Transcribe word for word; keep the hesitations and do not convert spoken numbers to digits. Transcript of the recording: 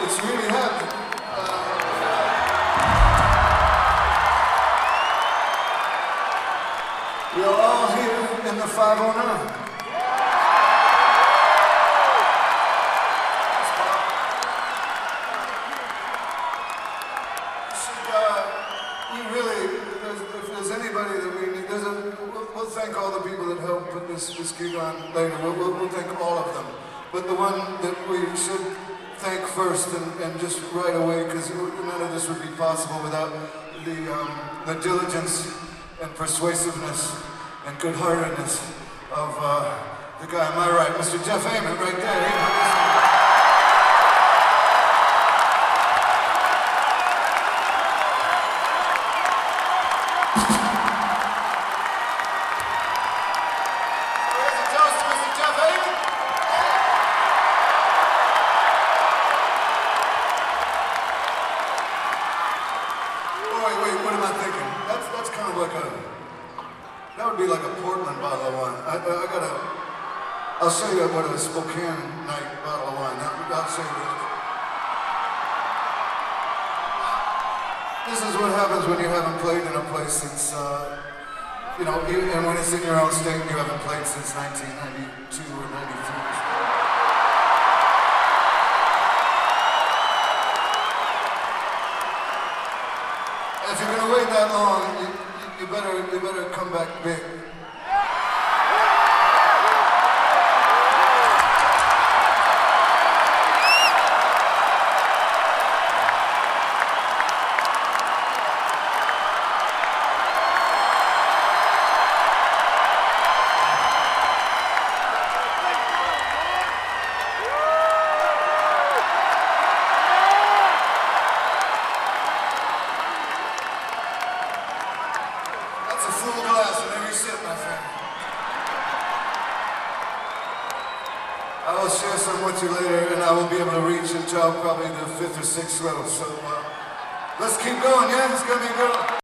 it's really happening. Uh, we are all here in the five oh nine. We really, if there's, if there's anybody that we need, there's a, we'll, we'll thank all the people that helped put this, this gig on later. We'll, we'll, we'll thank all of them. But the one that we should thank first and, and just right away, because none of this would be possible without the, um, the diligence and persuasiveness and good-heartedness of uh, the guy on my right, Mister Jeff Ament, right there. Like a, that would be like a Portland bottle of wine. I, I gotta, I'll show you what a Spokane night bottle of wine. That, I'll show you that. This is what happens when you haven't played in a place since, uh, you know, you, and when it's in your own state and you haven't played since nineteen ninety-two or ninety-three. If you're gonna wait that long, you, You better, you better come back big. Full glass in every sip, my friend. I will share some with you later, and I will be able to reach until probably the fifth or sixth row. So uh, let's keep going, yeah? It's gonna be good.